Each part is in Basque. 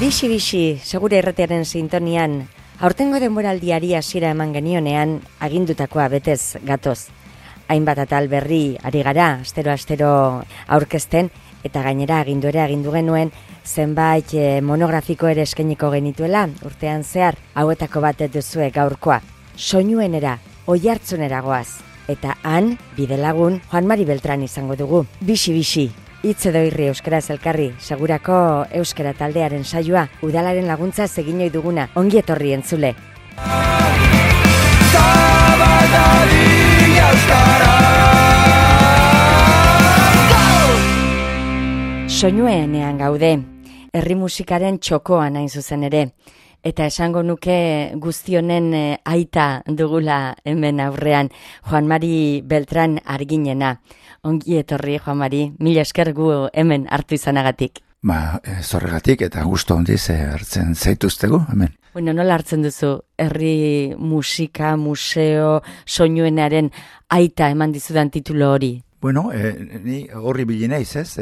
Bixi, segure irratiaren sintonian, aurtengo denboraldiari hasiera eman genionean, agindutakoa betez gatoz. Hainbat atal berri ari gara, astero aurkezten, eta gainera agindu genuen zenbait monografiko ere eskainiko genituela, urtean zehar, hauetako bat duzue gaurkoa. Soinuenera, oihartzunera goaz, eta han, bidelagun, Juan Mari Beltran izango dugu. Bixi, hitz edo irri euskaraz elkarri, segurako euskara taldearen saioa, udalaren laguntza egin ohi duguna, ongi etorri entzule. Soinuenean gaude, herri musikaren txokoan hain zuzen ere, eta esango nuke guztionen aita dugula hemen aurrean, Juan Mari Beltran Arginena. Ongi etorri, Juan Mari, mila esker gu hemen hartu izanagatik. Zorregatik eta gustu handiz hartzen zaituztegu hemen. Bueno, nola hartzen duzu herri musika, museo, soinuenaren aita eman dizudan titulo hori? Bueno, ni horri bilineiz, ez?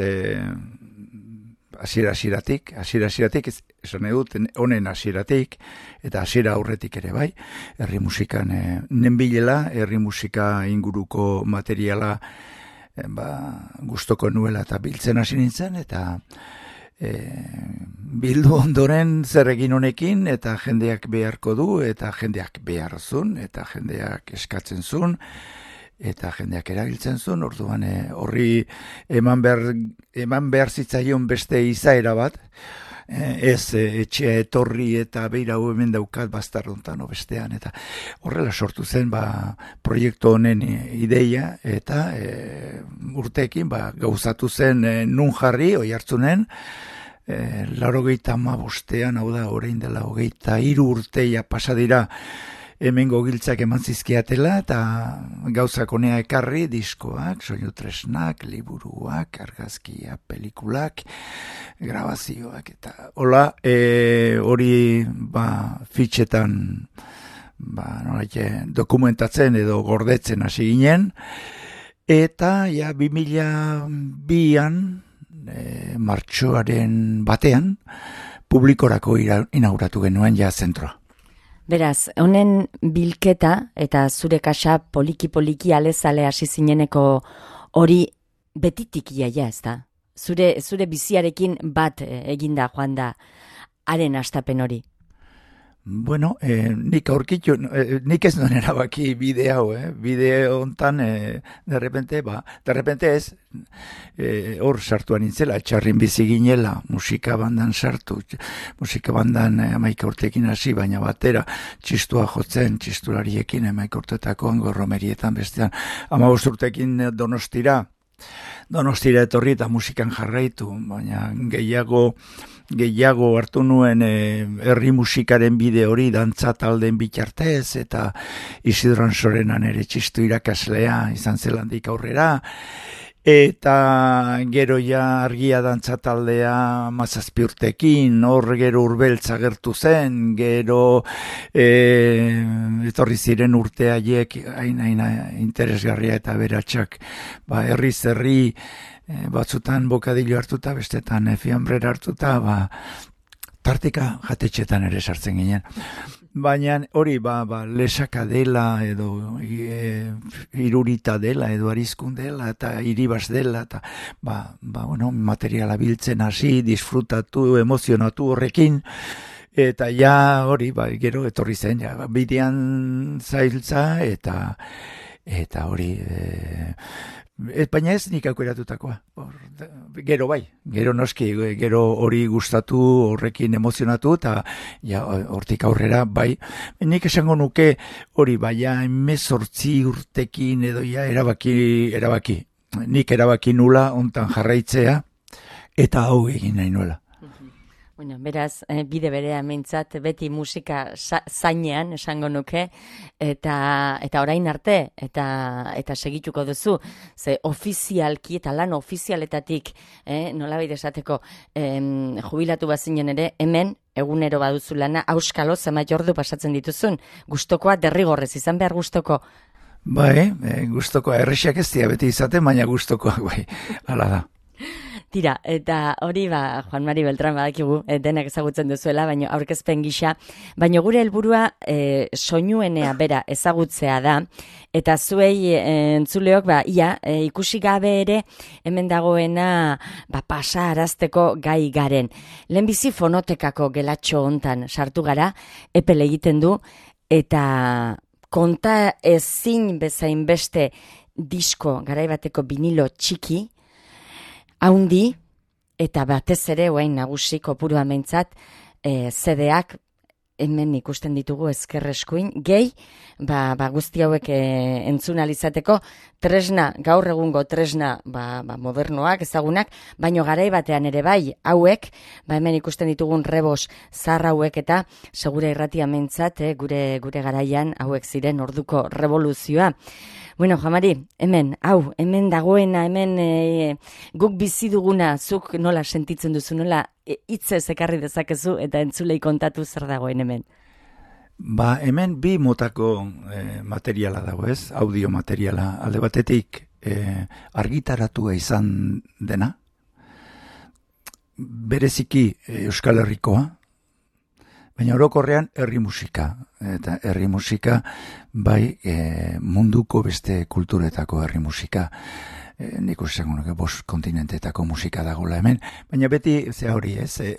Hasieratik, esan edut, honen hasieratik, eta hasiera aurretik ere bai, herri musikan nenbilela, herri musika inguruko materiala gustoko nuela eta biltzen hasi nintzen, eta bildu ondoren zer egin honekin, eta jendeak beharko du, eta jendeak behar zun, eta jendeak eskatzen zun, eta jendeak erabiltzen zuen, orduan horri eman behar zitzaion beste izaera bat, ez etxea etorri eta beira hemen daukat bastarrontan bestean, eta horrela sortu zen proiektu honen ideia, eta urteekin gauzatu zen nun jarri, oihartzunen, 85, hau da, orain dela 23 urteia pasa dira, hemengo giltzak eman zizkiatela, eta gauzak honea ekarri, diskoak, soinu tresnak, liburuak, argazkia, pelikulak, grabazioak, eta hola, hori fitxetan dokumentatzen edo gordetzen hasi ginen, eta 2002an, martxoaren batean, publikorako inauguratu genuen zentroa. Beraz, honen bilketa eta zure kaxa poliki alezale hasi zineneko hori betitik iaia, ez da? Zure biziarekin bat eginda joan da haren hastapen hori. Bueno, nik ez nuen erabaki bide hau, bide hontan, derrepente ez, hor sartuan nintzela, txarrin bizi ginela, musika bandan sartu, musika bandan 11 urtekin hasi, baina batera txistua jotzen, txistulariekin 11 urtetako Gorromerietan bestean, 15 urtekin Donostira etorri eta musikan jarraitu, baina gehiago hartu nuen herri musikaren bide hori dantza taldeen bitartez, eta Isidro Ansorenan ere txistu irakaslea izan zelandik aurrera, eta gero argia dantza taldea 17 urtekin, hor gero Urbeltza gertu zen, gero etorri ziren urte haiek hain interesgarria eta beratxak, herri batzutan bokadillo hartuta, bestetan fiambrera hartuta, tartika jatetxetan ere sartzen ginen. Baina hori lesaka dela, edo irurita dela, edo arizkun dela, eta iribaz dela, eta materiala biltzen hasi, disfrutatu, emozionatu horrekin, eta hori, gero etorri zen, bidean zailtza, eta hori... baina ez nik aukeratutakoa. Gero noski, gero hori gustatu, horrekin emozionatu, eta hortik aurrera, nik esango nuke hori, 18 urtekin edo erabaki. Nik erabaki nula hontan jarraitzea, eta hau egin nahi nuela. Bueno, beraz, bide berea meintzat, beti musika zainean esango nuke, eta orain arte, eta segituko duzu, ze ofizialki eta lan ofizialetatik, nolabait esateko, jubilatu bazinen ere, hemen, egunero baduzu lana, auskalo zenbait ordu pasatzen dituzun, gustokoa derrigorrez izan behar gustoko. Gustokoa, errexak ez dira beti izaten, baina gustokoak hala da. Tira, eta hori Juan Mari Beltran badakigu, denak ezagutzen duzuela, baina aurkezpen gisa, baina gure helburua soinuenea bera ezagutzea da, eta zuei entzuleok, ikusi gabe ere, hemen dagoena pasa arazteko gai garen. Lehenbizi fonotekako gelatxo hontan sartu gara, epel egiten du, eta konta ezin bezain beste disko garaibateko vinilo txiki, haundi, eta batez ere, oain nagusi kopuru ameintzat, CD-ak hemen ikusten ditugu ezkerreskuin, gehi, guzti hauek entzunalizateko tresna, gaur egungo tresna, modernoak, ezagunak, baino garai batean ere bai, hauek, hemen ikusten ditugun rebos zar hauek eta segura irratia mentzat, gure garaian hauek ziren orduko revoluzioa. Bueno, Jamari, hemen dagoena, hemen guk bizi duguna, zuk nola sentitzen duzu, nola hitzez ekarri dezakezu eta entzulei kontatu zer dagoen hemen? Hemen bi motako materiala dago, ez? Audio materiala. Alde batetik argitaratua izan dena, bereziki Euskal Herrikoa, baina orokorrean herri musika. Eta herri musika, munduko beste kulturetako herri musika. Nik uste zango, 5 kontinentetako musika dagoela hemen, baina beti, hori,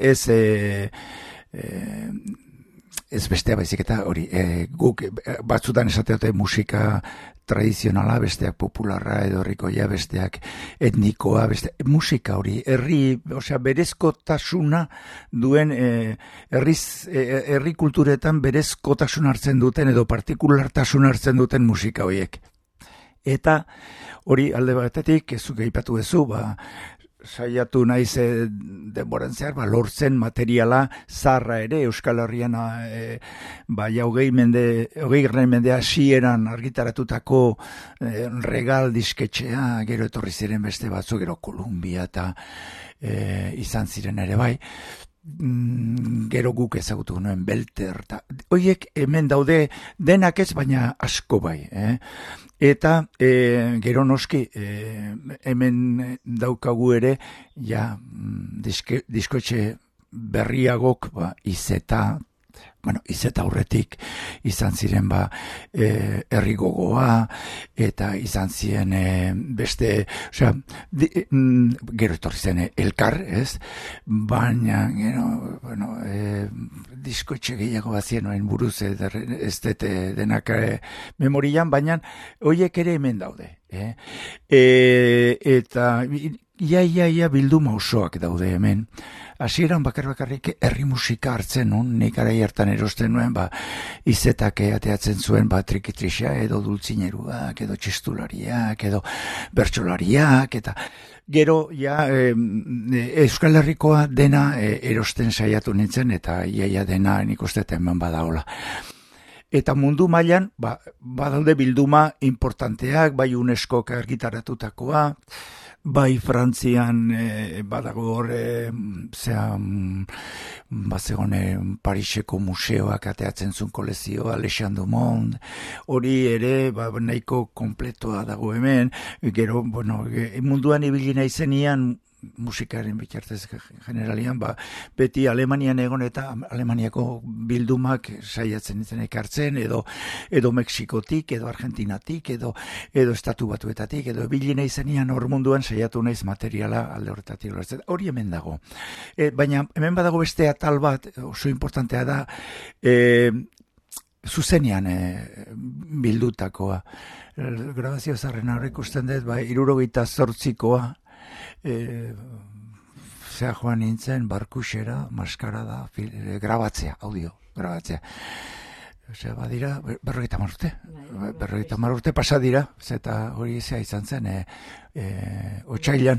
ez bestea baizik eta hori, guk batzutan esateote musika tradizionala, besteak popularra edo herrikoia, besteak etnikoa, musika hori, berezkotasuna duen, herri kulturetan berezkotasun hartzen duten edo partikulartasun hartzen duten musika horiek. Eta hori alde batetik, zuk aipatu duzu, saiatu naiz denboran zehar, lortzen materiala zarra ere, Euskal Herrian 20. mendea hasieran argitaratutako regal disketxea, gero etorri ziren beste batzu, gero Kolumbia eta izan ziren ere bai, gero guk ezagutu nuen Belter, horiek hemen daude denak ez, baina asko bai, eta gero noski hemen daukagu ere diskoetxe berriagok izeta aurretik izan ziren herri gogoa eta izan ziren beste, gero etorri zen elkar, ez? Baina, diskoetxe gehiago bazien oen buruz ez dute denak memorian, baina horiek ere hemen daude. Eta ia bilduma osoak daude hemen. Hasieran bakarrik herri musika hartzen nun, nik arai hartan erosten nuen, izetak ateatzen zuen, trikitrixa edo dultzineruak, edo txistulariak, edo bertsolariak, eta gero, Euskal Herrikoa dena erosten saiatu nintzen, eta ia dena nik uste hemen badaola. Eta mundu mailan, badaude bilduma importanteak, bai UNESCOk argitaratutakoa, bai Frantzian badago hor, bazegoen Pariseko museoak ateatzen zuen kolezioa, Le Champ du Monde, hori ere nahiko kompletoa dago hemen, gero, munduan ibili naizenian, musikaren bitartez generalian, beti Alemanian egon eta Alemaniako bildumak saiatzen nintzen ekartzen, edo Mexikotik, edo Argentinatik, edo Estatu Batuetatik, edo bilina izenian hor munduan saiatu naiz materiala alde horretatik lortzen. Hori hemen dago. Baina hemen badago beste atal bat, oso importantea da, zuzenean bildutakoa. Grabazio zarren horrek usten dut, 78koa, joan nintzen barkusera, maskarada, grabatzea, audio, grabatzea. Badira, 50 urte pasa dira, eta hori izan zen, otsailan.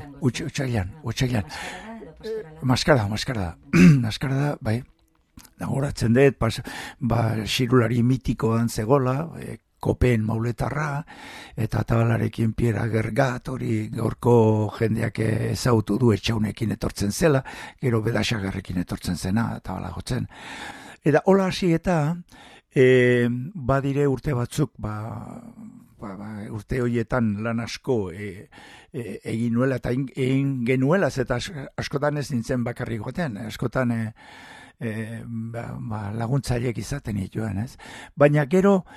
Maskarada, bai, nagoratzen dut, xirulari mitikoan zegola, Kopen mauletarra, eta tabalarekin Piera Gergat, hori gaurko jendeak ezautu du etxaunekin etortzen zela, gero Bedasagarrekin etortzen zena, tabala jotzen. Eta hola hasi eta, badire urte batzuk, urte horietan lan asko egin nuela eta egin genuela, eta askotan ez nintzen bakarrik goten, askotan laguntzaileek izaten ituen, ez? Baina gero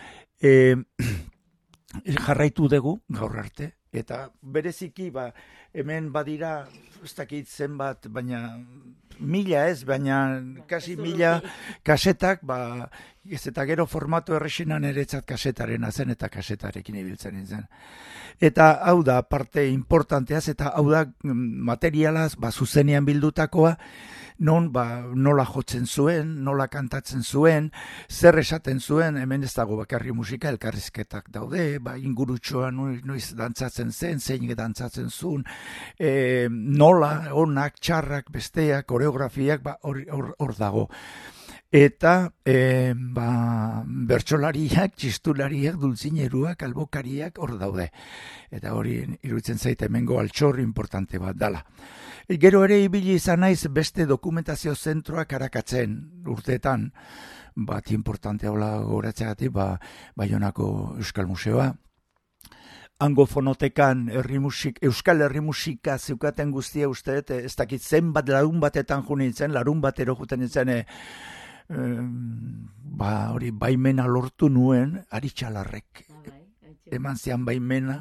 jarraitu dugu gaur arte, eta bereziki hemen badira, ez dakit zenbat, baina 1000 ez, baina kasi 1000 kasetak, ez eta gero formatu errexinan eretzat kasetaren zen eta kasetarekin ibiltzen nintzen. Eta hau da parte importanteaz, eta hau da materialaz, zuzenean bildutakoa, non nola jotzen zuen, nola kantatzen zuen, zer esaten zuen, hemen ez dago bakarri musika, elkarrizketak daude, ingurutxoa noiz dantzatzen zen, zein dantzatzen zuen, nola, onak, txarrak, besteak, koreografiak, hor dago. Eta bertsolariak, txistulariak, dulzineruak, albokariak hor daude. Eta hori iruditzen zait hemengo altxor importante bat dala. Gero ere ibili izan naiz beste dokumentazio zentroak arakatzen urteetan, bat importante hola goratzeagatik, Baionako Euskal Museoa. Hango fonotekan Euskal Herri musika zeukaten guztia uste, ez dakit zenbat larun batetan jo nintzen, larun batero juten nintzen, hori baimena lortu nuen, Aritxalarrek eman zian baimena,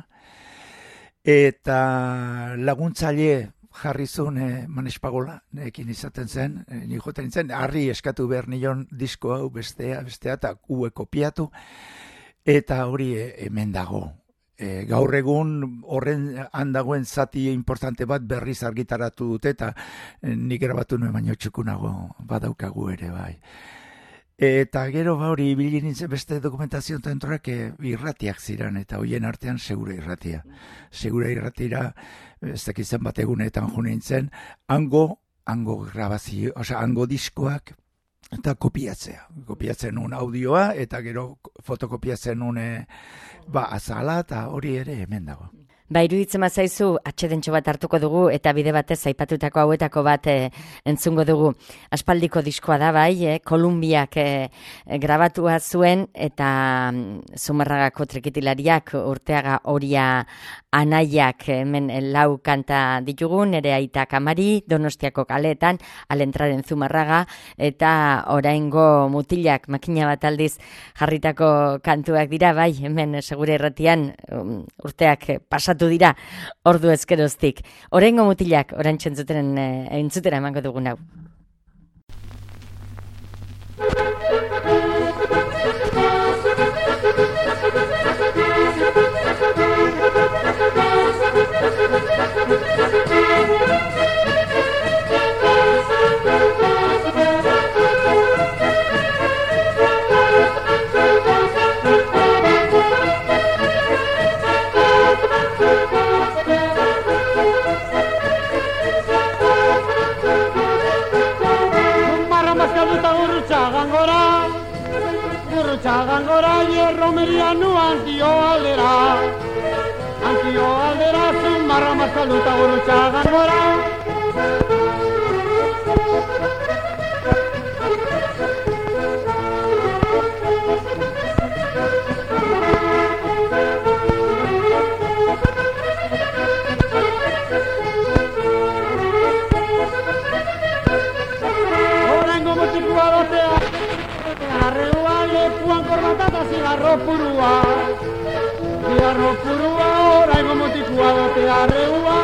eta laguntzaile jarri zuen Manespagola, nekin izaten zen, ni joten nintzen, harri eskatu behar nion disko hau bestea, eta ue kopiatu, eta hori hemen dago. Gaur egun horren handagoen zati importante bat berriz argitaratu dute, eta nik grabatu nuen baino txukunago badaukagu ere bai. Eta gero hori ibili nintzen beste dokumentazio zentroak irratiak ziren, eta hoien artean Segura Irratia. Segura Irratira, ez dakitzen bat egunetan jo nintzen, hango grabazio, hango diskoak, eta kopiatzen nun audioa, eta gero fotokopiatzen nun azala, eta hori ere hemen dago. Iruditzen mazaizu, atxedentxo bat hartuko dugu, eta bide batez aipatutako hauetako bat entzungo dugu. Aspaldiko diskoa da bai, Kolumbiak grabatua zuen, eta Zumarragako trikitilariak, Urteaga Oria Anaiak hemen 4 kanta ditugun, ere aitak Amari, Donostiako kaleetan, Alentraren Zumarraga, eta oraingo mutilak makina bat aldiz jarritako kantuak dira, bai, hemen Segura Irratian urteak pasatu dira ordu ezkeroztik. Oraingo mutilak, oraintxe entzutera emango dugun hau. Gangora hierro merianu antio aldera Zumarra mazkaluta gurutxa gangora Orengo motikoa dotea Lekuan korbatata zigarro purua oraingo motikua dote arreua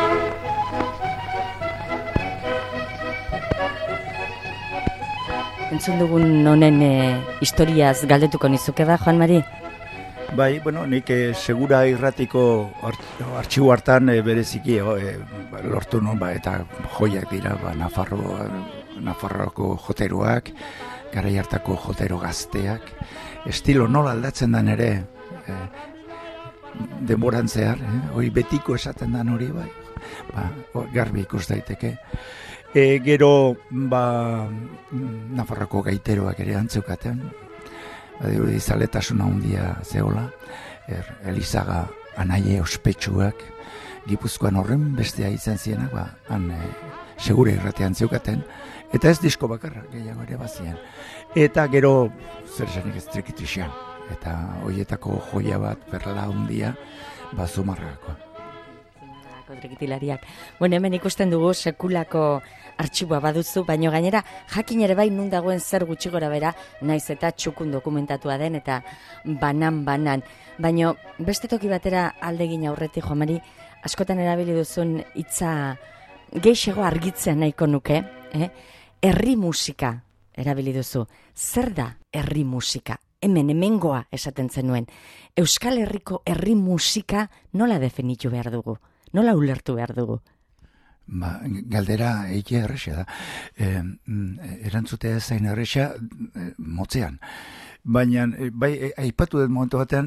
Entzun dugun honen historiaz galdetuko nizuke da, Juan Mari? Bai, nik Segura Irratiko artxibo hartan bereziki lortu nun, eta joiak dira, Nafarroako joteroak, garai hartako jotero gazteak, estilo nola aldatzen dan ere, denboran zehar, hori betiko esaten dan hori, garbi ikus daiteke. Gero, Nafarroako gaiteroak ere antzeukaten, zaletasuna handia zehola, Elizaga Anaie ospetsuak, Gipuzkoan horren bestea izan zienak, han Segura Irratean zeukaten, eta ez disko bakarra, gehiago ere bazien. Eta gero, zer esanik ez Trikitixa, eta hoietako joia bat perla hundia Zumarragakoa. Trikitilariak. Bueno, hemen ikusten dugu sekulako artxiboa baduzu, baino gainera jakin ere bai nun dagoen zer gutxi gora bera, naiz eta txukun dokumentatua den eta banan. Baino beste toki batera aldegin aurretik, Juan Mari, askotan erabili duzun hitza geixego argitzea nahiko nuke, herri musika erabili duzu. Zer da herri musika? Hemengoa esaten zenuen. Euskal Herriko herri musika nola definitu behar dugu? Nola ulertu behar dugu? Galdera eike erresa da. Erantzutea zain erresa motzean. Baina, bai, aipatu dut momentu batean,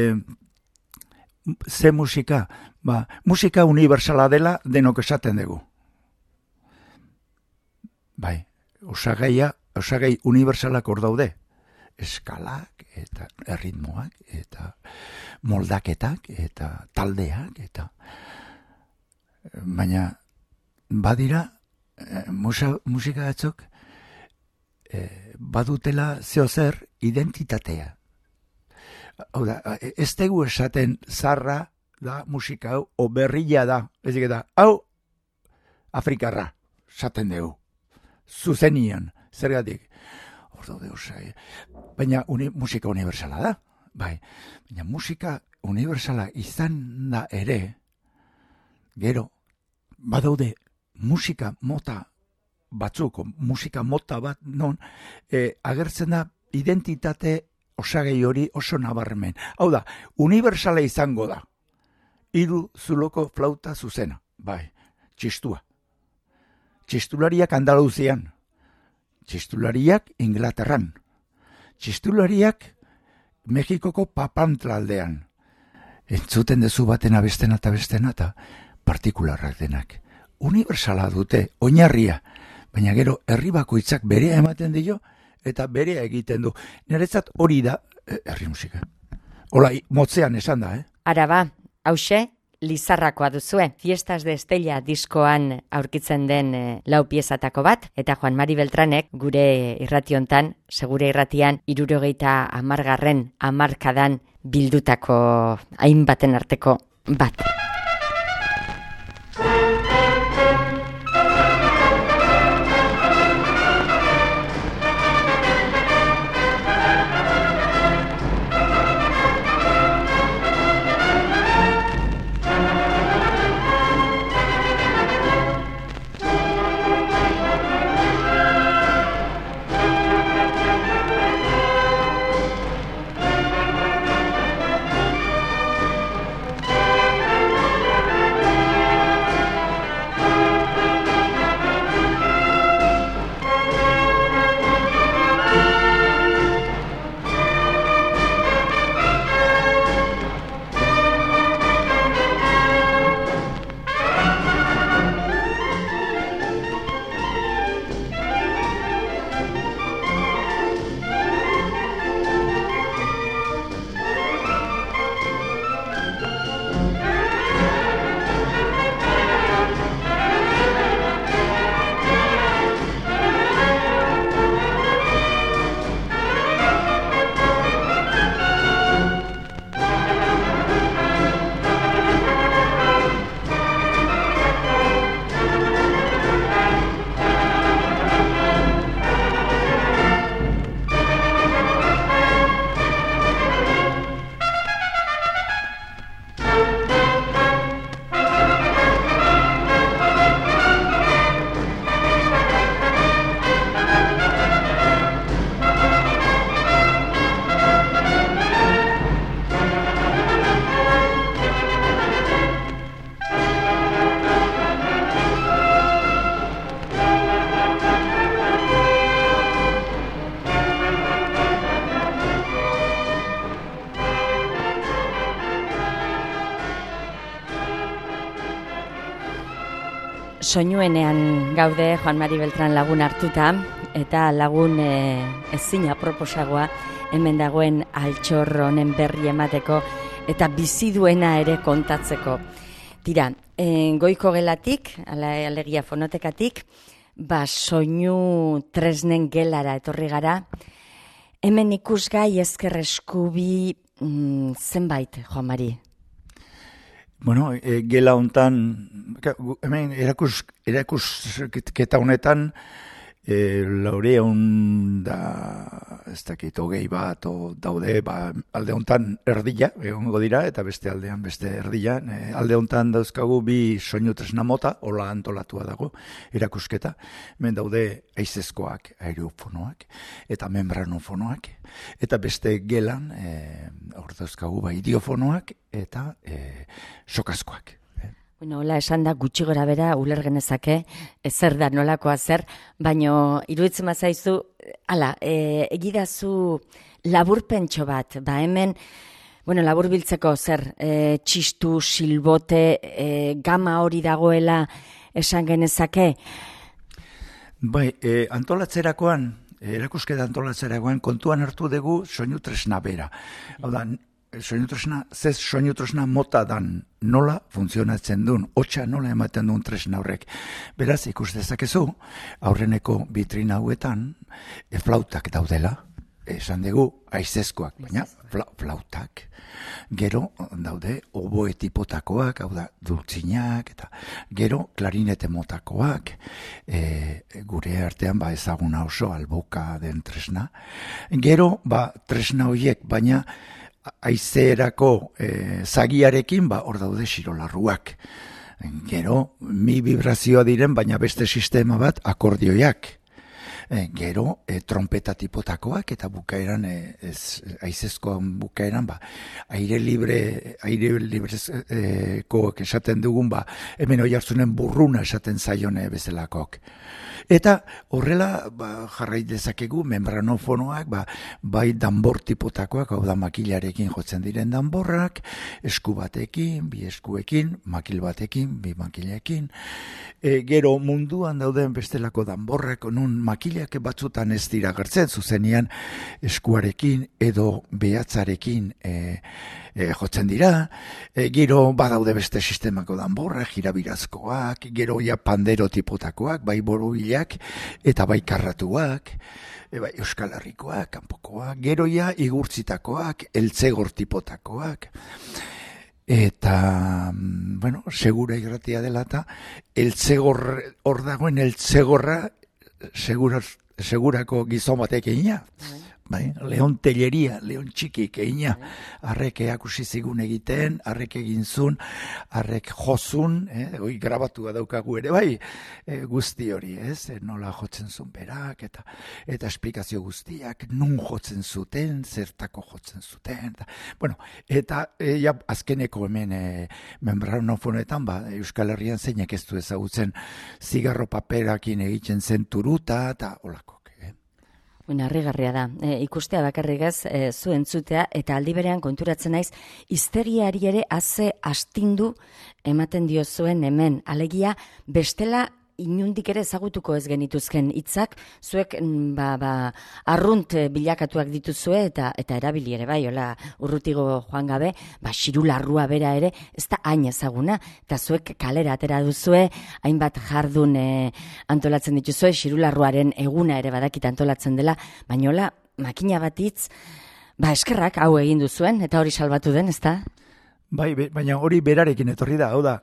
ze musika? Musika universala dela denok esaten dugu. Bai, osagai universalak hor daude. Eskalak, eta erritmoak, eta moldaketak, eta taldeak, eta... Baina, badira, musika batzuk, badutela zeozer identitatea. Hau da, ez tegu esaten zarra da musika hau, o berrila da, ez da, hau, afrikarra, esaten dugu, zuzenian, zergatik. Hor daude osai. Baina musika universala da, bai. Baina musika universala izan da ere, gero, badaude musika mota batzuk, musika mota bat non, agertzen da identitate osagai hori oso nabarmen. Hau da, universala izango da. 3 zuloko flauta zuzena, bai, txistua. Txistulariak Andaluzian, txistulariak Inglaterran, txistulariak Mexikoko Papantla aldean. Entzuten dezu batena bestena eta partikularrak denak. Universala dute, oinarria, baina gero herri bakoitzak berea ematen dio eta berea egiten du. Niretzat hori da herri musika. Hola, motzean esan da, Araba, hause, Lizarrakoa duzue. Fiestas de Estella diskoan aurkitzen den 4 piezatako bat, eta Juan Mari Beltranek gure irrationtan, segure irratian, 70. hamarkadan bildutako hainbaten arteko bat. Soinuenean gaude Juan Mari Beltran lagun hartuta, eta lagun ezin aproposagoa hemen dagoen altxor honen berri emateko eta bizi duena ere kontatzeko. Tira, goiko gelatik, alegia fonotekatik, soinu tresnen gelara etorri gara, Hemen ikusgai ezker eskubi zenbait, Joan Mari? Bueno, gela hontan, hemen erakusketa honetan, laureun da, ez dakit, hogei bat, daude, alde hontan erdila, egongo dira, eta beste aldean, beste erdila. Alde hontan dauzkagu bi soinu tresna mota, hola antolatua dago, erakusketa. Hemen daude haizezkoak, aerofonoak, eta membranofonoak, eta beste gelan, hor dauzkagu idiofonoak, eta sokazkoak. Bueno, hola esan da gutxi gora bera uler genezake, zer da nolakoa zer, baino iruditzen bazaizu, egidazu laburpentxo bat, hemen, labur biltzeko zer, txistu, silbote, gama hori dagoela esan genezake? Bai, antolatzerakoan, erakusketa antolatzerakoan, kontuan hartu dugu soinu tresna bera. Hau da, soinu tresna mota dan nola funtzionatzen duen, hotxa nola ematen duen tresna horrek. Beraz, ikus dezakezu, aurreneko vitrina hauetan, flautak daudela, esan dugu, haizezkoak, baina flautak. Gero daude oboe tipotakoak, hau da, dultzinak, eta gero klarinete motakoak, gure artean ezaguna oso alboka den tresna. Gero, tresna horiek, baina haizerako zagiarekin, hor daude xirolarruak. Gero, mi vibrazioa diren, baina beste sistema bat akordioiak. Gero, trompeta tipotakoak, eta bukaeran, haizezko bukaeran, aire librezkoak esaten dugun, hemen hoi hartzunen burruna esaten zaione bezalakok. Eta horrela jarrai dezakegu membranofonoak, bai danbor tipotakoak, hau da makilarekin jotzen diren danborrak, esku batekin, bi eskuekin, makil batekin, bi makilekin. Gero munduan dauden bestelako danborrak, nun makilak batzutan ez dira gertzen, zuzenean eskuarekin edo behatzarekin jotzen dira. Gero badaude beste sistemako danborrak, jirabirazkoak, gero pandero tipotakoak, bai borobilak eta bai karratuak, bai Euskal Herrikoak, kanpokoak, gero igurtzitakoak, eltzegor tipotakoak. Eta, segura irratia dela eta hor dagoen eltzegorra segurako gizon batek egina. Leon Telleria, Leon Txikik egina, harrek eakusi zigun egiten, harrek eginzun, harrek jozun, grabatua daukagu ere, guzti hori, nola jotzen zuen berak, eta esplikazio guztiak, nun jotzen zuten, zertako jotzen zuten, eta azkeneko hemen membranofonetan, Euskal Herrian zeinak ez du ezagutzen zigarro paperakin egiten zen turuta, eta olako. Harrigarria da. Ikustea bakarrik ez, zu entzutea, eta aldi berean konturatzen naiz, hiztegiari ere haze astindu ematen diozuen hemen. Alegia, bestela inundik ere ezagutuko ez genituzken hitzak, zuek arrunt bilakatuak dituzue eta erabili ere hola urrutigo joan gabe, xirularrua bera ere, ez da hain ezaguna, eta zuek kalera atera duzue, hainbat jardun antolatzen dituzue, xirularruaren eguna ere badakit antolatzen dela, baina hola, makina bat hitz, eskerrak hau egin duzuen, eta hori salbatu den, ez da? Baina hori berarekin etorri da, hau da,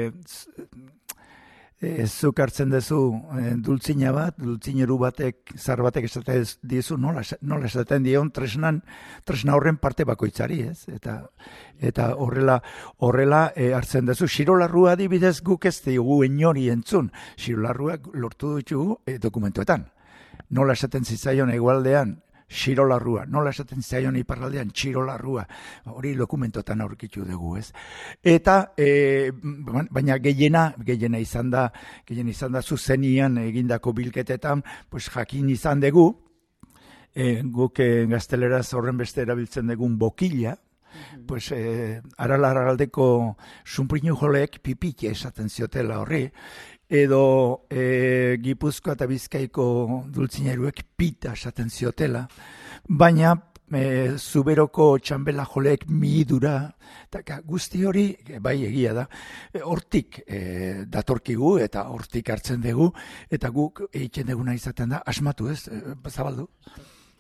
zuk hartzen dezu dultzina bat, dultzineru batek, zar batek esaten dizu, nola esaten dion tresna horren parte bakoitzari, ez? Eta horrela hartzen dezu. Xirolarrua adibidez guk ez dugu inori entzun. Xirolarruak lortu ditugu dokumentuetan. Nola esaten zitzaion hegoaldean, xirolarrua, nola esaten zaion iparraldean, txirolarrua, hori dokumentotan aurkitu dugu, ez? Eta, baina gehiena izan da zuzenian egindako bilketetan, jakin izan dugu, guk gazteleraz horren beste erabiltzen dugun bokila, aralaraldeko sunprinu joleek pipitxe esaten ziotela horri, edo Gipuzkoa eta Bizkaiko dultzineruek pita esaten ziotela, baina zuberoko txambela joleek mihidura, eta guzti hori, egia da, hortik datorkigu eta hortik hartzen dugu, eta guk egiten duguna izaten da, asmatu ez, zabaldu.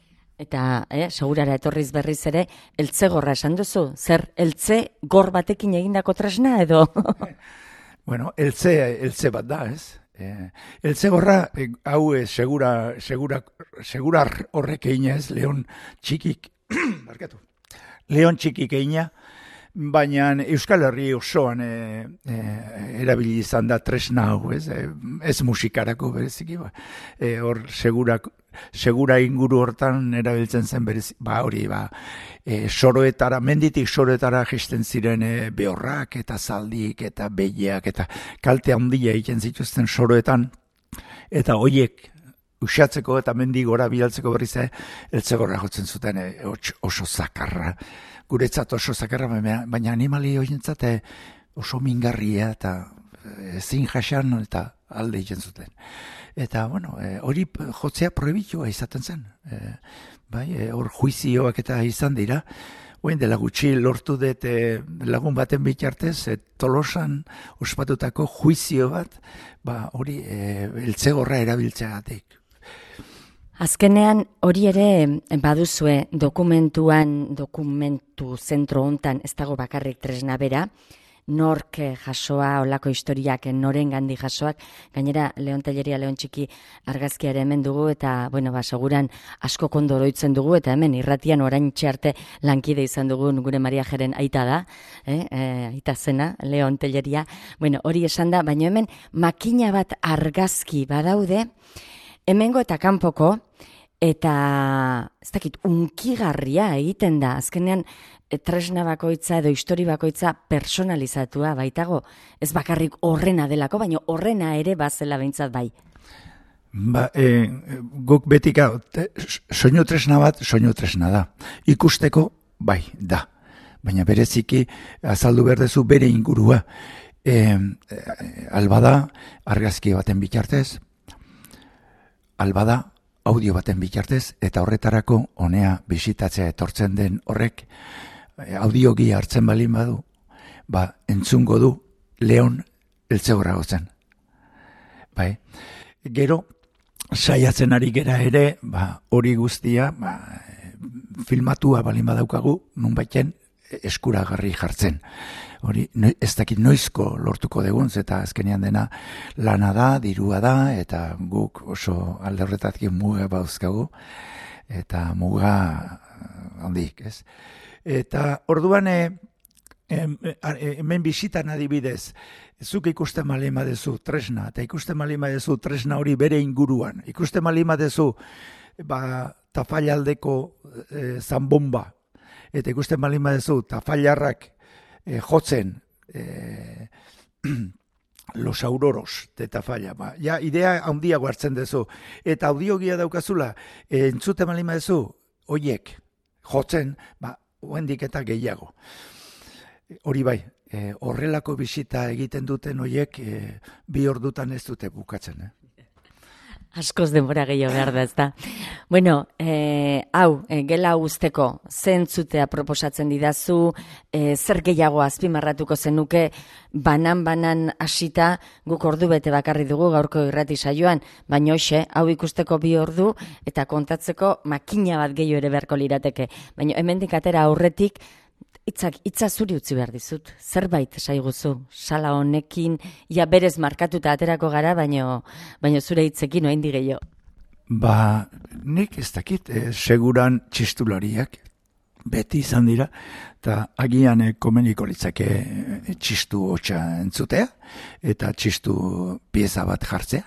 Eta segurara etorriz berriz ere, eltzegorra esan duzu. Zer, eltze gor batekin egindako tresna edo? Bueno, eltze bat da, ez? Eltzegorra, hau segura horrek egina ez, leon txikik, barkatu, leon txikik egina, baina Euskal Herri osoan erabili izan da tresna hau, ez musikarako bereziki, hor segura inguru hortan erabiltzen zen berez, soroetara, menditik soroetara jesten ziren behorrak eta zaldik eta behiak eta kalte handia egiten zituzten soroetan, eta hoiek usatzeko eta mendi gora bidaltzeko berriz eltzegorra jotzen zuten oso zakarra. Guretzat oso zakarra, baina animali horientzat oso mingarria eta ezin jasan eta alde egiten zuten. Eta, bueno, hori jotzea prohibitua izaten zen. Hor juizioak eta izan dira. Oen dela gutxi lortu dut lagun baten bitartez, Tolosan ospatutako juizio bat, hori eltzegorra erabiltzeagatik. Azkenean hori ere baduzue dokumentu zentro hontan ez dago bakarrik tresna bera, nork jasoa, olako historiak noren gandi jasoak, gainera Leon Telleria, Leon Txiki argazkiare hemen dugu, eta, seguran asko kondo oroitzen dugu, eta hemen irratian orain arte lankide izan dugun gure Maria Jeren aita da, aita zena, Leon Telleria, hori esan da, baina hemen makina bat argazki badaude, hemengo eta kanpoko, eta ez dakit, unkigarria egiten da, azkenean tresna bakoitza edo histori bakoitza personalizatua baitago, ez bakarrik horrena delako, baina horrena ere bazela behintzat bai. Guk betika, soinu tresna bat, soinu tresna da. Ikusteko, bai, da. Baina bereziki, azaldu berdezu bere ingurua. Albada, argazki baten bitartez, albada, audio baten bitartez, eta horretarako honea bisitatzea etortzen den horrek, audiogia hartzen balin badu, entzungo du Leon eltzegorra gotzen. Gero, saiatzen ari gera ere, hori guztia, filmatua balin badaukagu, nunbaiten eskuragarri jartzen. Hori, ez dakit noizko lortuko deguntz, eta azkenean dena lana da, dirua da, eta guk oso alde horretatik muga bauzkagu, eta muga handik, ez? Eta orduan, hemen bisitan adibidez, zuk ikusten malima dezu tresna, eta ikusten malima dezu tresna hori bere inguruan, ikusten malima dezu Tafallaldeko zanbomba, eta ikusten malima dezu Tafallarrak jotzen Los Auroros de Tafalla. Ja, idea handiago hartzen dezu. Eta audiogia daukazula, entzuten malima dezu, oiek, jotzen, oendik eta gehiago. Hori bai, horrelako bisita egiten duten oiek, 2 ordutan ez dute bukatzen. Askoz denbora gehiago behar da, ez da. Gela usteko, zentzutea proposatzen didazu, zer gehiago azpimarratuko zenuke, banan hasita, guk ordu bete bakarri dugu gaurko irrati saioan, baina hoxe, hau ikusteko 2 ordu, eta kontatzeko makina bat gehiago ere beharko lirateke. Baina hemendik atera aurretik, hitza zuri utzi behar dizut. Zerbait saiguzu, sala honekin, ja berez markatuta aterako gara, baina zure hitzekin oain digeio. Nik ez dakit, seguran txistulariak beti izan dira, eta agian komeniko litzake txistu hotxa entzutea, eta txistu pieza bat jartzea.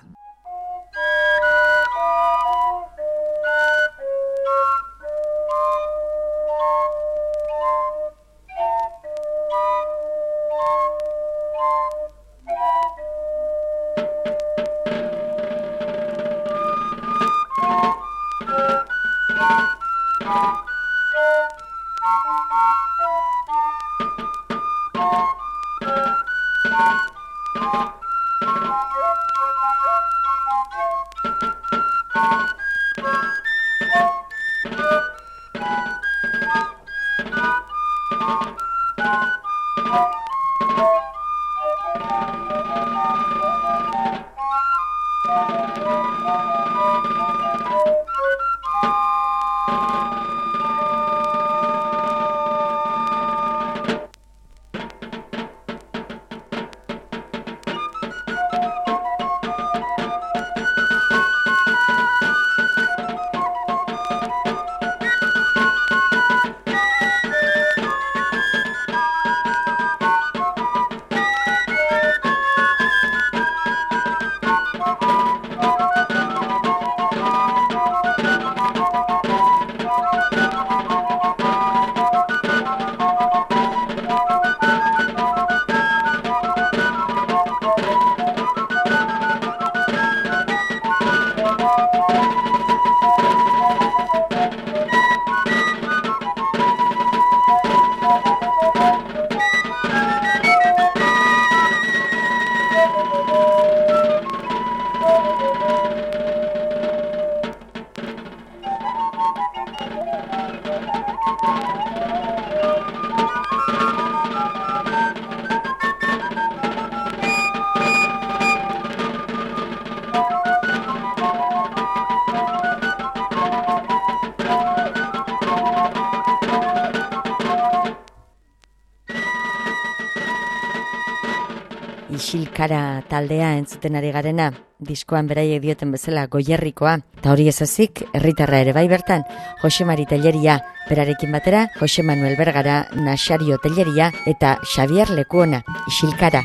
Isilkara taldea entzuten ari garena, diskoan beraiek dioten bezala Goierrikoa, eta hori ez ezik, herritarra ere bai bertan, Jose Mari Telleria, berarekin batera, Jose Manuel Bergara, Naxario Telleria eta Xavier Lekuona, Isilkara.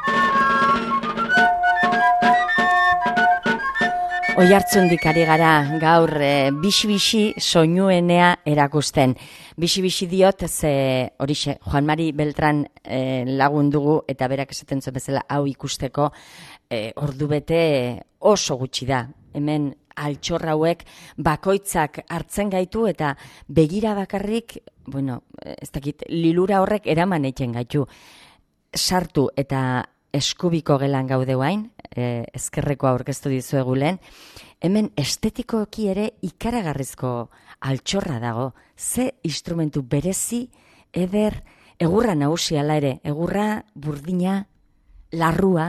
Oihartzundik ari gara gaur bixi-bixi soinuenea erakusten. Bixi-bixi diot, ze horixe, Juan Mari Beltran lagun dugu eta berak esaten zuen bezala hau ikusteko ordubete oso gutxi da. Hemen altxor hauek bakoitzak hartzen gaitu eta begira bakarrik, bueno, ez dakit, lilura horrek eraman eitzen gaitu. Sartu eta Eskubiko gelan gaude guain, ezkerreko aurkeztu dizuegu lehen, hemen estetikoki ere ikaragarrizko altxorra dago. Ze instrumentu berezi, eder, egurra nagusi ala ere, egurra, burdina, larrua.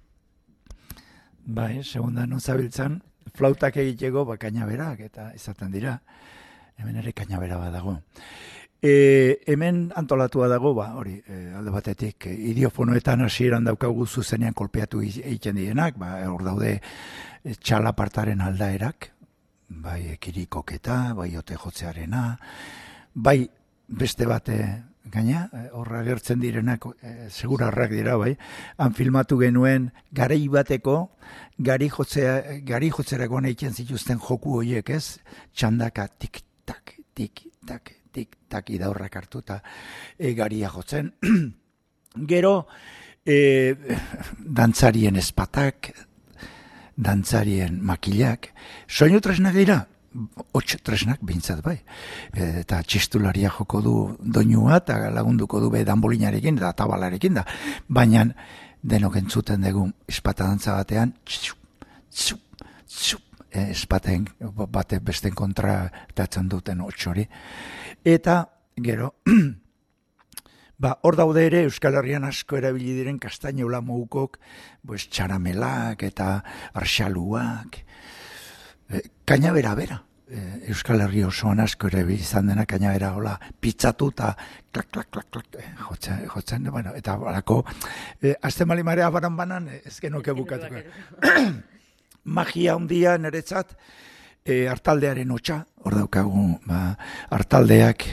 Bai, segundan zabiltzan, flautak egiteko kainaberak eta izaten dira. Hemen ere kainabera bat dago. Hemen antolatua dago, hori, alde batetik, idiofonoetan hasieran daukagu zuzenean kolpeatu egiten dienak, hor daude txalapartaren aldaerak, bai kirikoketa, bai ote jotzearena, bai beste bate gaina, horra gertzen direnak, segurarrak dira, bai, han filmatu genuen garai bateko, gari jotzerakoan egiten zituzten joku horiek, ez? Txandaka tik-tak, tik-tak, tik-tak idaurrak hartu eta garia jotzen. Gero, dantzarien ezpatak, dantzarien makilak, soinu tresnak dira, hots tresnak bintzat bai. Eta txistularia joko du doinua eta lagunduko du danbolinarekin eta tabalarekin da. Baina denok entzuten dugu ezpata dantza batean, espaten bate besten kontra tatzen duten hori. Eta gero, hor daude ere Euskal Herrian asko erabili diren kastainola moukok, txaramelak eta arxaluak, kainabera bera. Euskal Herri osoan asko erabili izan dena kainabera hola pitzatu eta klak, klak, klak, klak, jotzen, bueno, eta barako, azte malimarea banan ez genoke bukatuko. Magia handia niretzat, artaldearen hotxa, hor daukagu, artaldeak,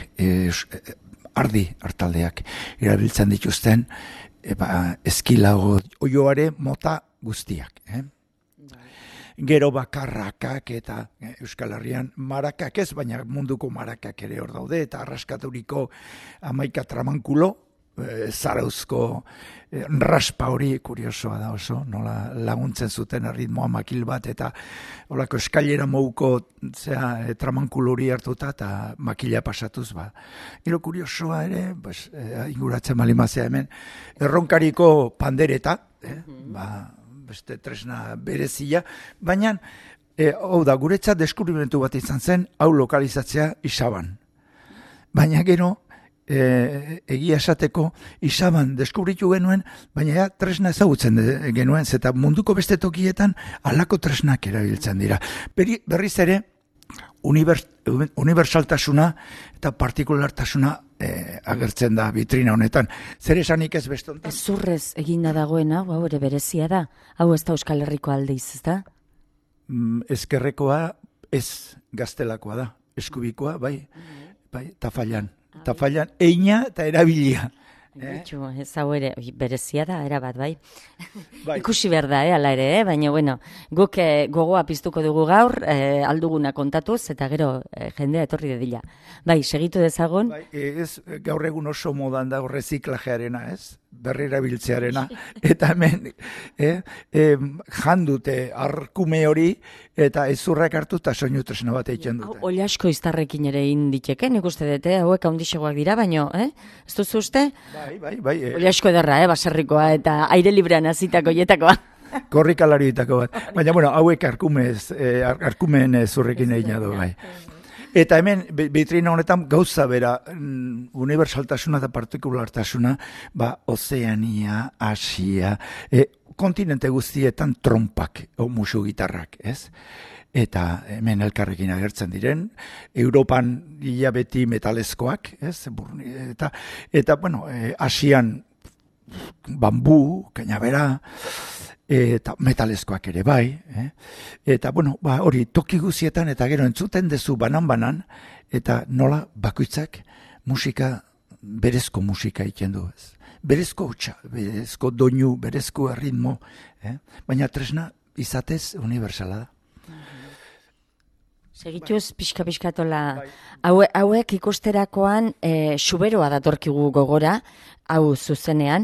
ardi artaldeak erabiltzen dituzten, eskilago oioare mota guztiak. Gero bakarrakak eta Euskal Herrian marakak ez, baina munduko marakak ere hor daude, eta arraskaturiko 11 tramankulo, zarauzko raspa hori kuriosoa da oso, nola laguntzen zuten ritmoa makil bat eta holako eskailera mouko tramankulo hori hartuta eta makila pasatuz Gero kuriosoa ere, inguratzen malimazea hemen, erronkariko pandereta, beste tresna berezia, baina hau da, guretzat deskubrimentu bat izan zen, hau lokalizatzea Isaban. Baina gero, egia esateko Isaban deskubritu genuen, baina tresna ezagutzen genuen, zeta munduko beste tokietan halako tresnak erabiltzen dira. Berriz ere, unibersaltasuna eta partikulartasuna agertzen da vitrina honetan. Zer esanik ez bestontan? Zurrez eginda dagoena, hau ere berezia da. Hau ez da Euskal Herriko aldeiz, ez da? Ezkerrekoa ez gaztelakoa da. Eskubikoa, bai, tafailan. Tafailan eina eta erabilia. Ez hau ere, berezia da, erabat, bai. Ikusi behar da, ala ere, baina, bueno, guk gogoa piztuko dugu gaur, alduguna kontatuz, eta gero jendea etorri dedila. Bai, segitu dezagun. Gaur egun oso modan da reziklajearena, ez? Berri erabiltzearena, eta hemen jandute arkume hori, eta ezurrak hartu eta soinu tresna bat egiten dute. Oli asko iztarrekin ere inditeke, nik uste dute, hauek handixegoak dira, baino, ez duzu uste? Bai. Oli asko ederra, baserrikoa, eta aire librean azitako ietakoa. Korrikalarietako bat. Baina, bueno, hauek arkumen zurrekin egin du, bai. Eta hemen, vitrina honetan gauza bera, unibersaltasuna eta partikulartasuna, Ozeania, Asia, kontinente guztietan trompak, musu gitarrak, ez? Eta hemen elkarrekin agertzen diren, Europan beti metalezkoak, ez? Eta bueno, Asian bambu, kainabera, eta metalezkoak ere bai, eta bueno, hori toki guzietan eta gero entzuten dezu banan, eta nola bakoitzak berezko musika egiten du ez. Berezko hutsa, berezko doinu, berezko ritmo, baina tresna izatez universala da. Segituz, pixka-pixkatola, hauek ikusterakoan suberoa datorkigu gogora, hau zuzenean,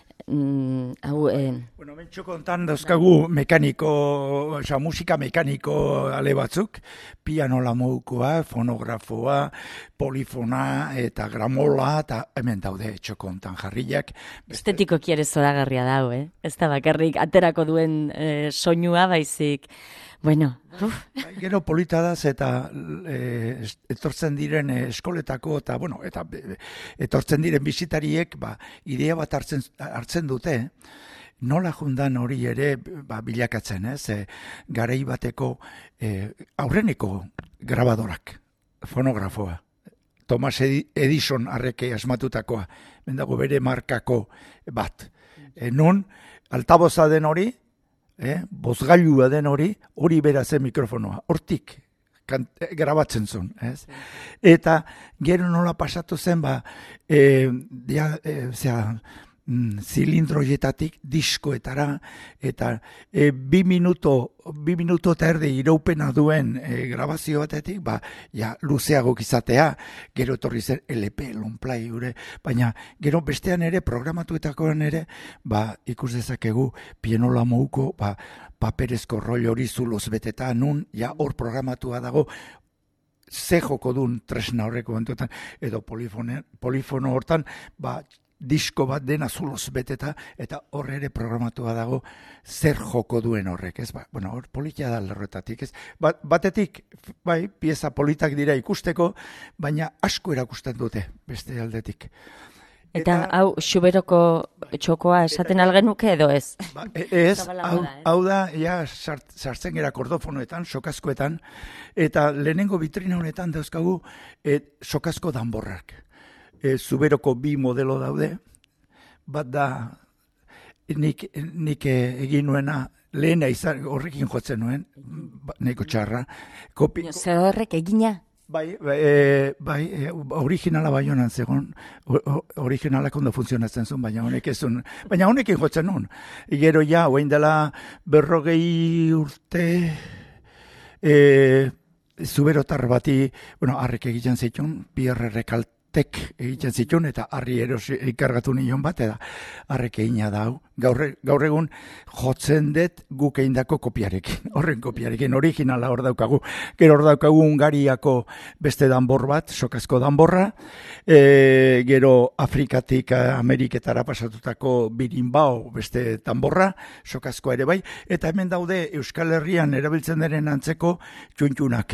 Bueno, mentxo kontan dauzkagu musika mekaniko ale batzuk, piano lamoukoa, fonografoa, polifona eta gramola, eta hemen daude txokontan jarriak. Estetiko kiere zoragarria dago, ez da bakarrik aterako duen soinua baizik. Bueno, gero politadaz eta etortzen diren eskoletako eta etortzen diren bisitariek idea bat hartzen dute, nola jundan hori ere bilakatzen, garai bateko aurreneko grabadorak, fonografoa, Thomas Edison arreke asmatutakoa, bendago bere markako bat. Non, altaboza den hori, bozgailua den hori bera zen mikrofonoa, hortik grabatzen zuen. Eta gero nola pasatu zen, zilindroietatik diskoetara, eta 2 minuto eta erdi iraupena duen grabazio batetik, luzeago izatea, gero etorri zen LP, longplay, baina gero bestean ere, programatuetakoan ere, ikus dezakegu pianola mouko, paperezko rol hori zuloz beteta, nun, hor programatua dago, ze joko dun tresna horreko bantuetan, edo polifono hortan, disko bat dena zuloz beteta, eta horre ere programatua dago zer joko duen horrek, ez? Bueno, hor politia da lerroetatik, ez? Batetik, pieza politak dira ikusteko, baina asko erakusten dute, beste aldetik. Eta hau, Schubertoko txokoa esaten algenuke edo ez? Ez, hau da, sartzen gara kordofonoetan, sokazkoetan, eta lehenengo vitrina honetan dauzkagu sokazko danborrak. Zuberoko 2 modelo daude, bat da nik egin nuena, lehena izan horrekin jotzen nuen, nahiko txarra. Zer horrek egina? Bai, originala bai honan zegoen, originalak ondo funtzionatzen zuen, baina honek ez zuen, baina honekin jotzen nuen. Gero hoain dela 40 urte, zuberotar bati, harrek egiten zituen, Pierre Recaltek egiten zituen, eta harri ikargatu nion bat, eta harrek egina da hau. Gaur egun jotzen dut guk eindako kopiarekin, horren kopiarekin, originala hor daukagu. Gero hor daukagu Hungariako beste danbor bat, sokazko danborra, gero Afrikatik Ameriketara pasatutako birimbao beste danborra, sokazkoa ere bai, eta hemen daude Euskal Herrian erabiltzen diren antzeko txuntxunak,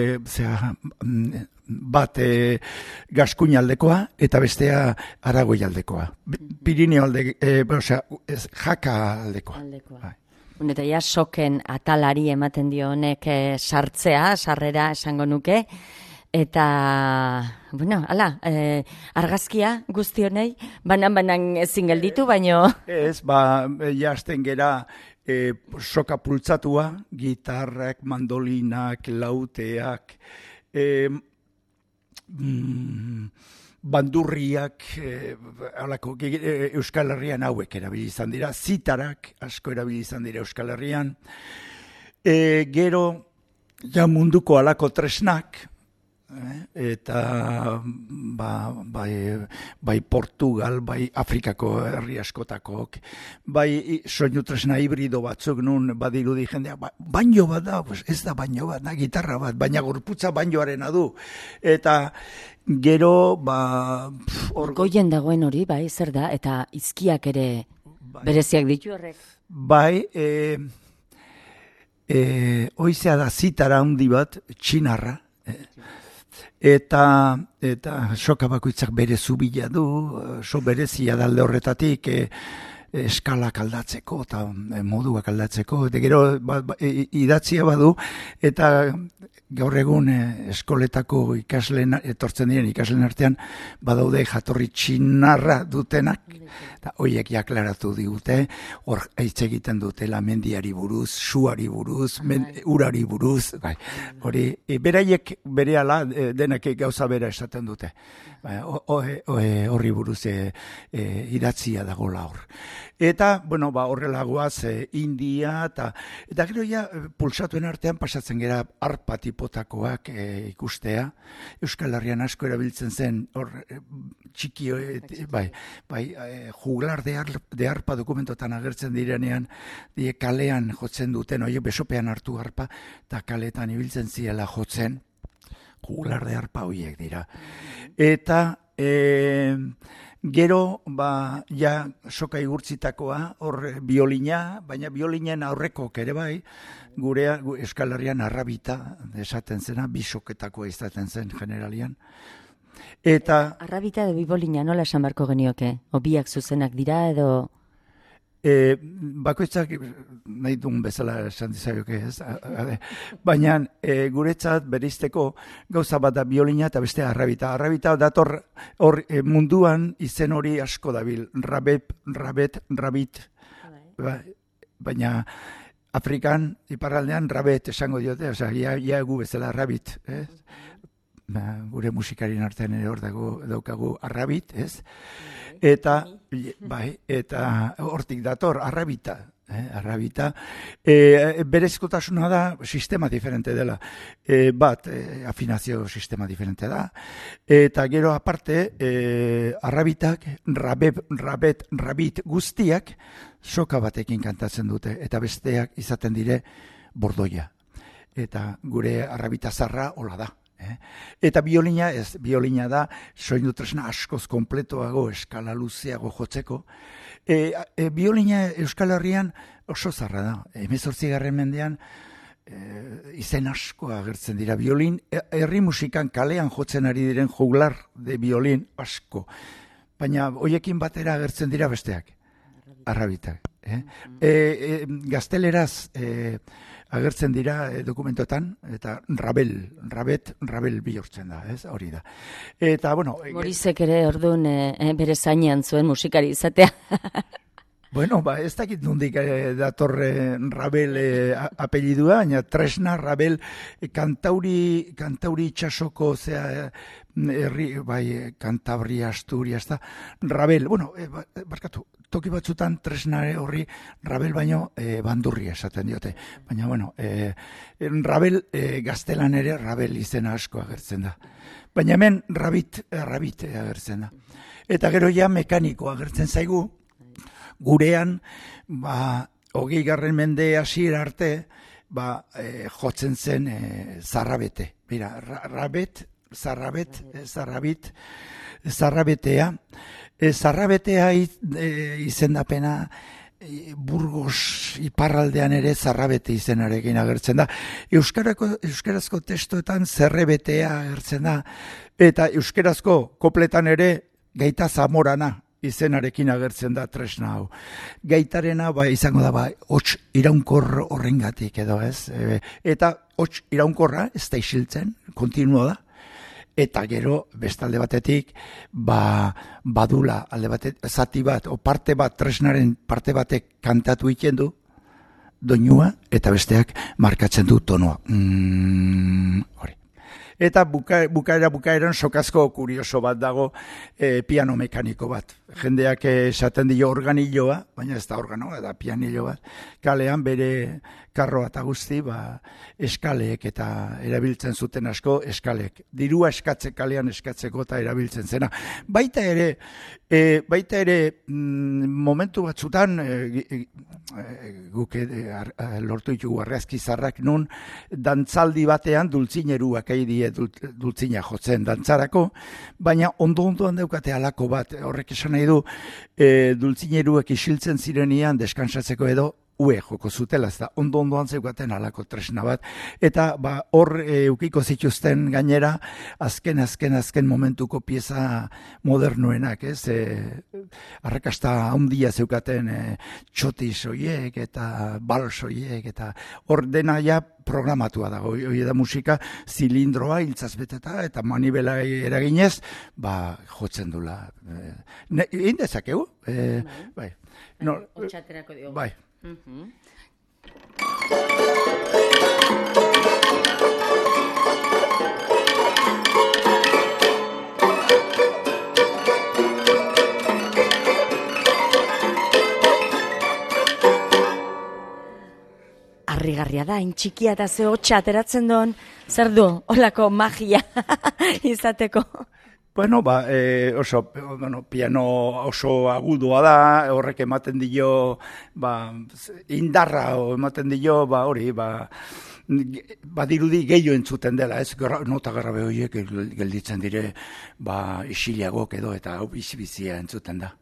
bat Gaskuña aldekoa eta bestea Aragoi aldekoa. Pirineo Jaka aldekoa. Eta soken atalari ematen dio honek sarrera esango nuke. Eta, argazkia guzti honei, banan ezin gelditu, baino... Ez, jazten gera soka pultzatua, gitarrak, mandolinak, lauteak, bandurriak, Euskal Herrian hauek erabili izan dira, zitarak asko erabili izan dira Euskal Herrian, gero munduko halako tresnak, eta bai Portugal, bai Afrikako herri askotakok, bai soinu tresna hibrido batzuk nun badirudi jendea, baino bat da, ez da baino bat, gitarra bat, baina gorputza bainoarena du, eta gero orgoien dagoen hori, bai, zer da, eta izkiak ere bereziak ditu horrek? Bai, oizea da zitara handi bat, txinarra, eta soka bakoitzak bere zubila du, so berezia dalde horretatik, eskalak aldatzeko eta moduak aldatzeko, eta gero idatzia badu, eta gaur egun eskoletako ikasleen, etortzen diren ikasleen artean, badaude jatorri txinarra dutenak, eta horiek jaklaratu digute, hor hitz egiten dutela mendiari buruz, suari buruz, urari buruz, hori, beraiek berehala denak gauza bera esaten dute. Horri buruz idatzia dagoela hor. Eta, bueno, horrela goaz India, eta gero ja pulsatuen artean pasatzen gera arpa tipotakoak ikustea. Euskal Herrian asko erabiltzen zen, hor txiki, juglar de arpa dokumentotan agertzen direnean, kalean jotzen duten, besopean hartu arpa, eta kaletan ibiltzen ziela jotzen, juglar de arpa horiek dira. Eta gero, ja soka igurtzitakoa, hor biolina, baina biolinen aurrekok ere bai, gure Euskal Herrian arrabita esaten zena, bisoketakoa izaten zen generalian. Eta arrabita edo biolina nola esan barko genioke? Obiak zuzenak dira edo... Bakoitzak nahi duen bezala esan dizaioke, ez? Baina guretzat bereizteko gauza bat da biolina eta beste arrabita. Arrabita dator hor munduan izen hori asko dabil. Rabit. Baina Afrikan, iparraldean, rabet esango diote, ia egu bezala rabit, ez? Gure musikarien artean ere hor daukagu arrabit, ez? Eta hortik dator, arrabita. Berezkotasuna da sistema diferente dela. Afinazio sistema diferente da. Eta gero aparte, arrabitak, rabit guztiak, soka batekin kantatzen dute. Eta besteak izaten dire bordoia. Eta gure arrabita zarra hola da. Eta biolina da soinu tresna askoz kompletoago, eskala luzeago jotzeko. Biolina Euskal Herrian oso zarra da. 18. mendean izen asko agertzen dira. Biolin, herri musikan kalean jotzen ari diren juglar de biolin asko. Baina hoiekin batera agertzen dira besteak. Arrabitak. Gazteleraz agertzen dira dokumentotan, eta rabel bihurtzen da, ez? Hori da. Eta, bueno... Morizek ere orduan bere zainean zuen musikari izatea. Bueno, ez dakit nondik datorre Rabel apellidua, baina tresna Rabel kantauri itxasoko, herri, Kantabria, Asturias, Rabel, bueno, barkatu, toki batzutan tresna horri Rabel baino bandurria esaten diote. Baina, bueno, Rabel gaztelan ere Rabel izena asko agertzen da. Baina hemen rabit agertzen da. Eta gero ja mekaniko agertzen zaigu, gurean, 20. mende hasiera arte, jotzen zen zarrabete. Mira, zarrabetea. Zarrabetea izendapena Burgos iparraldean ere zarrabete izenarekin agertzen da. Euskarazko testoetan zerrebetea agertzen da. Eta euskarazko kopletan ere gaita zamorana izenarekin agertzen da tresna hau. Gaitarena izango da hots iraunkor horrengatik edo, ez? Eta hots iraunkorra ez da isiltzen, kontinua da. Eta gero, bestalde batetik, badula, alde batetik, zati bat, o parte bat, tresnaren parte batek kantatu egiten du, doinua, eta besteak markatzen du tonoa. Hori. Eta bukaeran sokazko kurioso bat dago, piano mekaniko bat. Jendeak esaten dio organilloa, baina ez da organoa, da pianillo bat. Kalean bere karroa eta guzti, eskaleek eta erabiltzen zuten asko eskalek. Dirua kalean eskatzeko eta erabiltzen zena. Baita ere momentu batzutan guk lortu ditugu argazki zarrak nun dantzaldi batean dultzineruak die dultzina jotzen dantzarako, baina ondo-ondoan daukate halako bat, horrek esan nahi du dultzineruak isiltzen zirenean deskansatzeko edo ue joko zutela, ez da, ondoan zeukaten alako tresna bat, eta hor eukiko zituzten gainera, azken momentuko pieza modernoenak, ez? Arrakasta handia zeukaten txotis oiek, eta bals oiek, eta hor dena ja programatua dago, hori da musika zilindroa hiltzaz beteta, eta manibela eraginez, jotzen dula. Egin dezakegu? Bai. Otxaterako diogu. Bai. Harrigarria da, txikia eta ze hotxa ateratzen duen, zer du, holako magia izateko? Bueno, piano oso agudoa da, horrek ematen dio, indarra ematen dio, hori, dirudi gehiago entzuten dela, ez, nota garrabe horiek gelditzen dire, isilagoak edo, eta hau bizibizia entzuten da.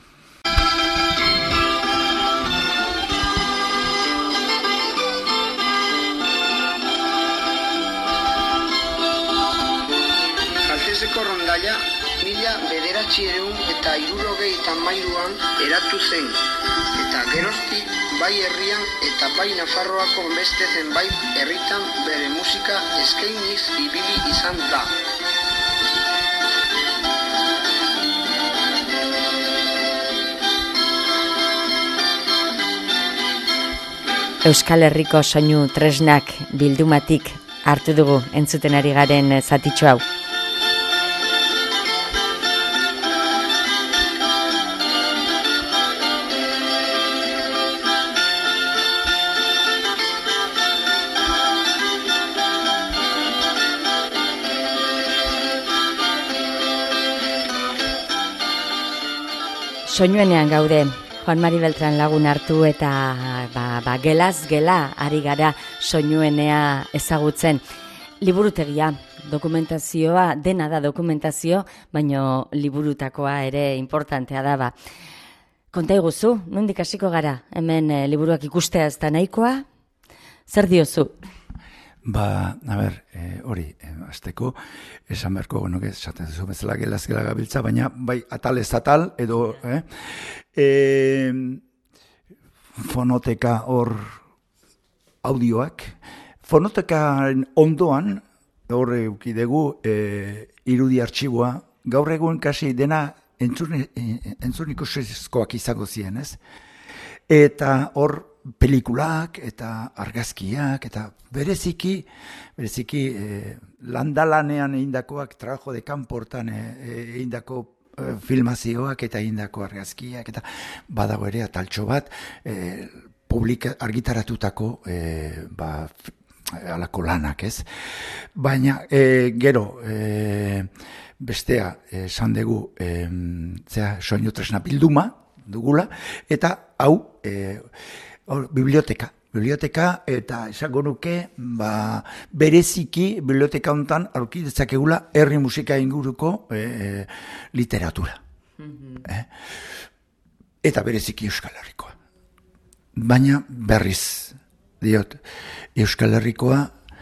Rondaia 1963an eratu zen, eta geroztik bai herrian eta bai Nafarroako beste zenbait herritan bere musika eskainiz ibili izan da. Euskal Herriko soinu tresnak bildumatik hartu dugu entzuten ari garen zatitxo hau. Soinuenean gaude, Juan Mari Beltran lagun hartu eta gelaz gela ari gara soinuenea ezagutzen. Liburutegia, dokumentazioa, dena da dokumentazio, baino liburutakoa ere importantea da. Konta iguzu, nondik hasiko gara, hemen liburuak ikustea ez da nahikoa, zer diozu? Hori, azteko, esan beharko, esaten duzu bezala gelaz gela gabiltza, baina bai atal ez atal, edo fonoteka hor audioak, fonotekaren ondoan, hor eukidegu irudi artxiboa, gaur egun kasi dena entzuniko sezkoak izango ziren, ez? Eta hor pelikulak eta argazkiak eta bereziki landalanean egindakoak, trabajo de kanportan egindako filmazioak eta egindako argazkiak eta badago ere ataltxo bat argitaratutako alako lanak, ez? Baina gero bestea esan dugu soinu tresna bilduma dugula, eta hau biblioteka eta esango nuke bereziki biblioteka hontan aurki dezakegula herri musika inguruko literatura. Eta bereziki Euskal Herrikoa. Baina berriz diot, Euskal Herrikoa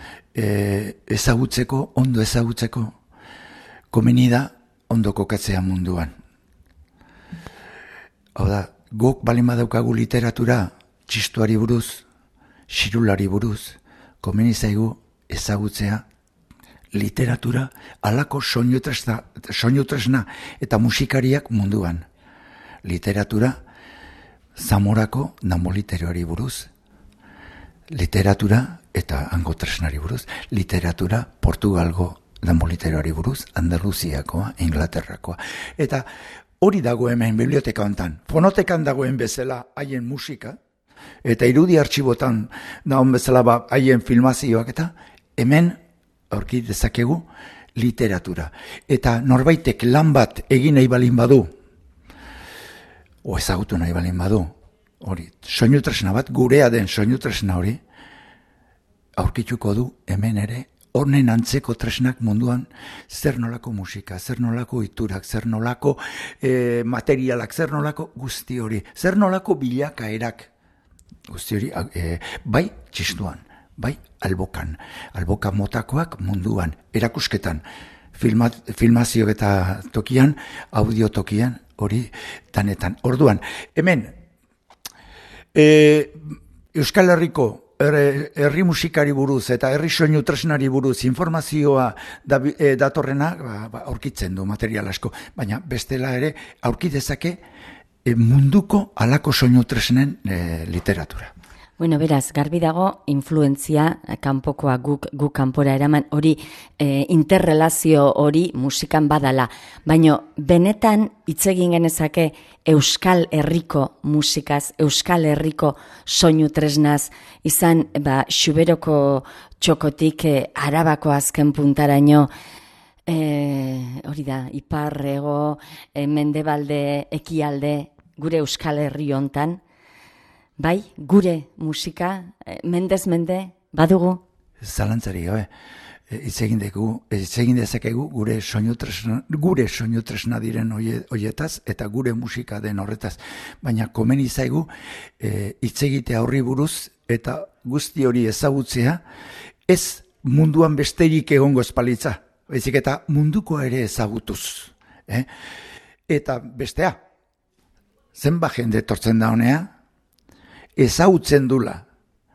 ondo ezagutzeko komeni da ondo kokatzea munduan. Hau da, guk balin badaukagu literatura txistuari buruz, xirulari buruz, komeni zaigu ezagutzea literatura alako soinu tresna eta musikariak munduan. Literatura Zamorako damoliterioari buruz, literatura eta hango tresnari buruz, literatura Portugalgo damoliterioari buruz, Andaluziakoa, Inglaterrakoa. Eta hori dago hemen biblioteka hontan. Fonotekan dagoen bezala haien musika, eta irudi artxibotan dagoen bezala haien filmazioak, eta hemen aurki dezakegu literatura. Eta norbaitek lan bat egin nahi balin badu, o ezagutu nahi balin badu, hori, soinu tresna bat, gurea den soinu tresna hori, aurkituko du hemen ere, honen antzeko tresnak munduan, zer nolako musika, zer nolako iturak, zer nolako materialak, zer nolako guzti hori, zer nolako bilakaerak Guzti hori, bai txistuan, bai alboka motakoak munduan, erakusketan, filmazio eta tokian, audio tokian, hori danetan. Orduan, hemen, Euskal Herriko herri musikari buruz eta herri soinu tresnari buruz informazioa datorrena aurkitzen du material asko, baina bestela ere aurkidezake munduko halako soinu tresnen literatura. Bueno, beraz, garbi dago, influentzia, kanpokoa guk kanpora eraman, hori interrelazio hori musikan badala. Baina benetan hitz egin genezake Euskal Herriko musikaz, Euskal Herriko soinu tresnaz, izan Xuberoko txokotik Arabako azken puntaraino, hori da, ipar, hego, mendebalde, ekialde, gure Euskal Herri hontan, bai, gure musika, mendez mende, badugu? Zalantzari gabe, hitz egin dezakegu gure soinu tresna diren hoietaz eta gure musika den horretaz. Baina komeni zaigu hitz egitea horri buruz eta guzti hori ezagutzea ez munduan besterik egongo espalitza, baizik eta mundukoa ere ezagutuz. Eta bestea, zenba jende etortzen da honea, ezagutzen dula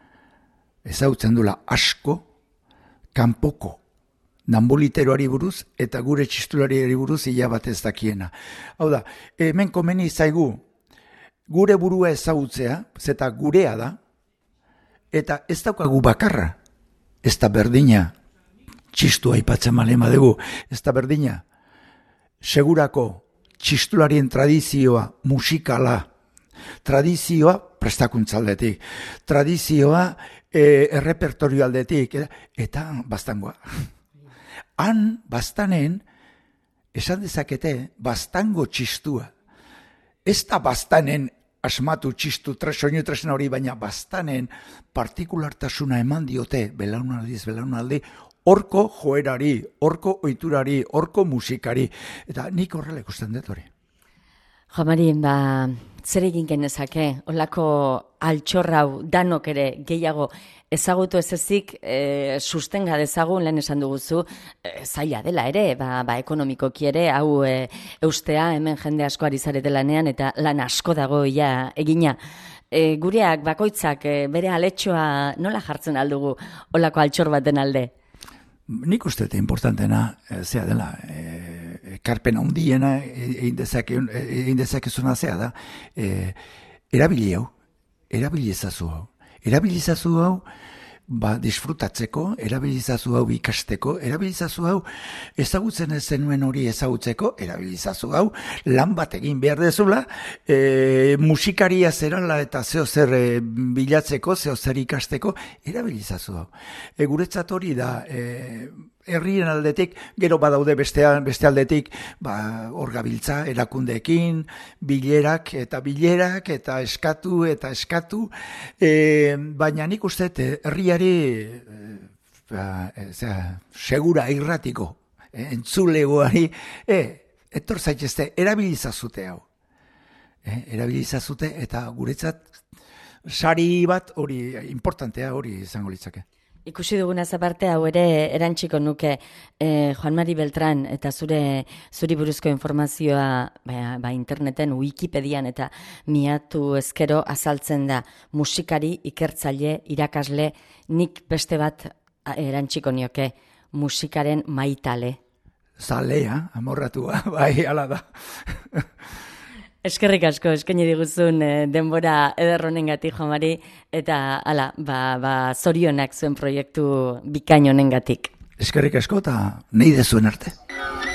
asko kanpoko danboliteroari buruz eta gure txistulariari buruz ila bat ez dakiena. Hau da, hemen komeni zaigu gure burua ezagutzea, zeta gurea da, eta ez daukagu bakarra, ez da berdina, txistua aipatzen malema dugu, ez da berdina, segurako txistularien tradizioa musikala, tradizioa prestakuntzaldetik, tradizioa errepertorio aldetik, eta bastangoa. Han, bastanen, esan dezakete, bastango txistua. Ez da bastanen asmatu txistu soinu tresna hori, baina bastanen partikulartasuna eman diote, belaunaldi, horko joerari, horko ohiturari, horko musikari, eta nik horrela ikusten dut hori. Jo, Mari, zer egin genezake, olako altxorrau danok ere gehiago ezagutu ez ezik sustenga dezagun, lehen esan duguzu, zaila dela ere, ekonomikoki ere, hau eustea, hemen jende asko ari zarete lanean, eta lan asko dago egina. Gureak, bakoitzak, bere aletxoa nola jartzen aldugu olako altxor baten alde? Nik uste eta importantena, zea dela, ekarpen handiena egin dezakezuna zea da, erabili ezazu hau, disfrutatzeko, erabilizazu hau ikasteko, erabilizazu hau ezagutzen ez zenuen hori ezagutzeko, erabilizazu hau lan bat egin behar dezula, musikaria zerala eta zeo zer bilatzeko, zeo zer ikasteko, erabilizazu hau. Guretzat hori da, herrien aldetik, gero badaude beste aldetik, hor gabiltza erakundeekin, bilerak eta eskatu, baina nik uste herriari segura irratiko, entzulegoari, etor zaitezte, erabilizazute hau. Erabilizazute eta guretzat sari bat hori importantea hori izango litzake. Ikusi duguna aparte hau ere erantziko nuke Juan Mari Beltran eta zuri buruzko informazioa interneten, Wikipedian eta miatu ezkero azaltzen da musikari, ikertzaile, irakasle, nik beste bat erantziko nioke musikaren maitale. Zalea, amorratua, bai, hala da. Eskerrik asko, eskaini diguzun denbora ederronengatik, Juan Mari, eta zorionak zuen proiektu bikain honengatik. Eskerrik asko eta nahi dezuen arte.